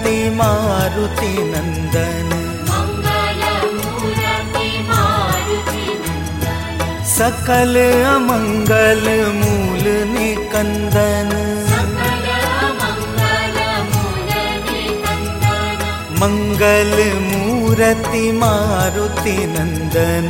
मूरति मारुति नंदन, सकल अमंगल मूल निकंदन, मंगल मूरति मारुति नंदन।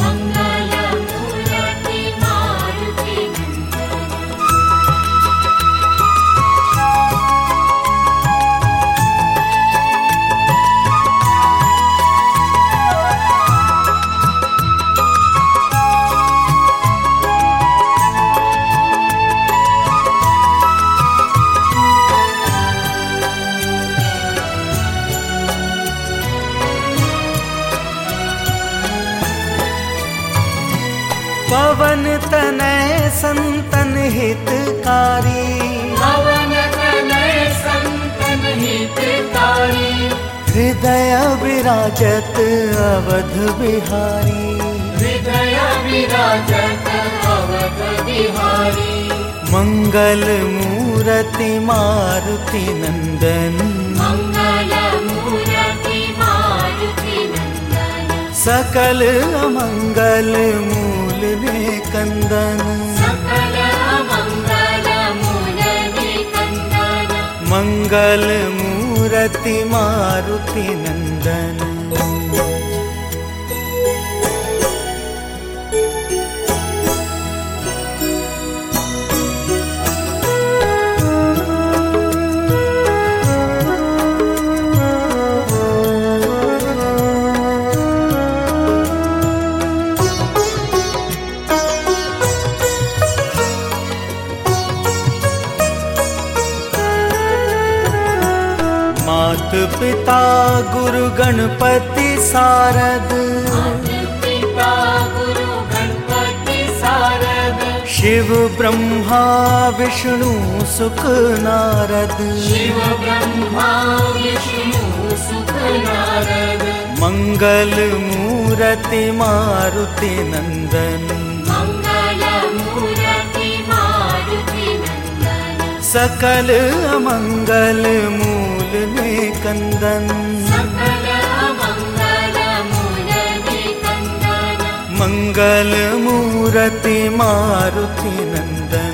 पवन तनय संतन हितकारी, पवन तनय संतन हितकारी, हृदय विराजत अवध बिहारी, हृदय विराजत अवध बिहारी। मंगल मूरति मारुति नंदन, मंगल मूरति मारुति नंदन, सकल अमंगल मूल निकंदन, सकल अमंगल मूल निकंदन, मंगल मूरति मारुति नंदन। मात पिता गुरु गणपति सारद, पिता गुरु गणपति सारद, शिव ब्रह्मा विष्णु सुख नारद, शिव ब्रह्मा विष्णु सुख नारद। मंगल मूरति मारुति नंदन, मंगल मूरति मारुति नंदन, सकल अमंगल मूल निकंदन, सकल अमंगल मूल निकंदन, मंगल मूरति मारुति नंदन।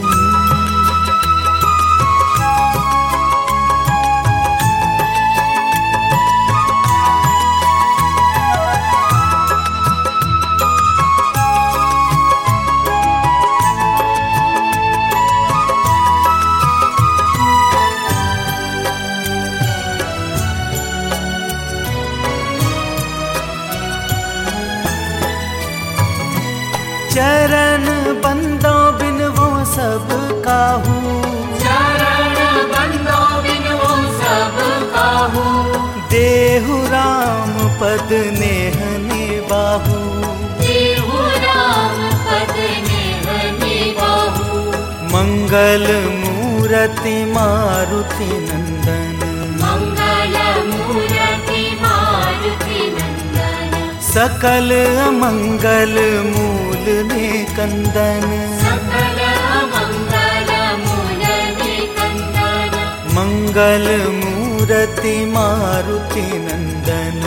चरण बंदो बिन वो सब काहू, चरण बंदो बिन वो सब काहू, देहु राम पद नेह निबाहू, देहु राम पद नेह निबाहू। मंगल मूरति मारुति नंदन, मंगल मूरति मारुति नंदन, सकल अमंगल मूल निकंदन, सकल अमंगल मूल निकंदन, मंगल मूरति मारुति नंदन।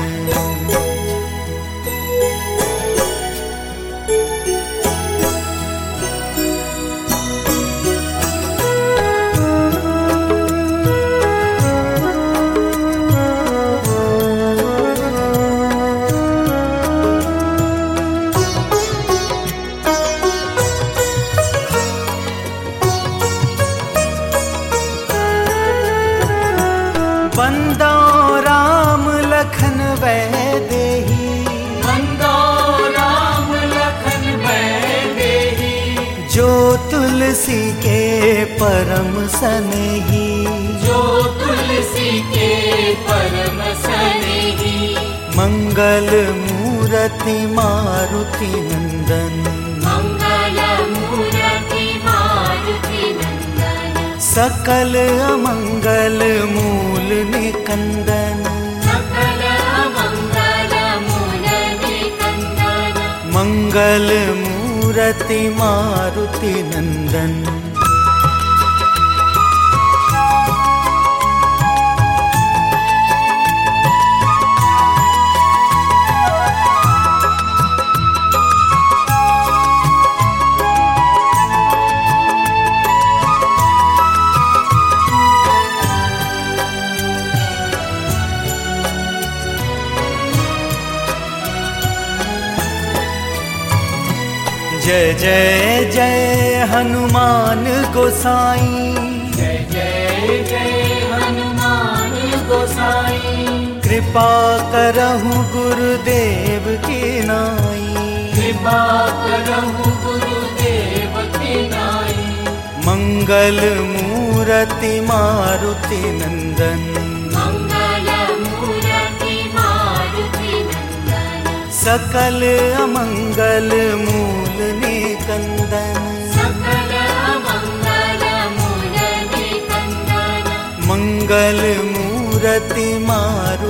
बंदो राम लखन वैदेही, बंदो राम लखन वैदेही, जो तुलसी के परम सनेही, जो तुलसी के परम सनेही। मंगल मूरति मारुति नंदन, मंगल मूरति मारुति नंदन, सकल अमंगल मूल निकंदन, सकल अमंगल मूल निकंदन, मंगल मूरति मारुति नंदन। जय जय जय हनुमान गोसाई, जय जय जय हनुमान गोसाई। कृपा करहु गुरुदेव की नाई, कृपा करहु गुरुदेव की नाई। मंगल मूरति मारुति नंदन, मंगल मूरति मारुति नंदन। सकल अमंगल मूल निकंदन, सकल अमंगल मूल निकंदन। मंगल मूरति मारुति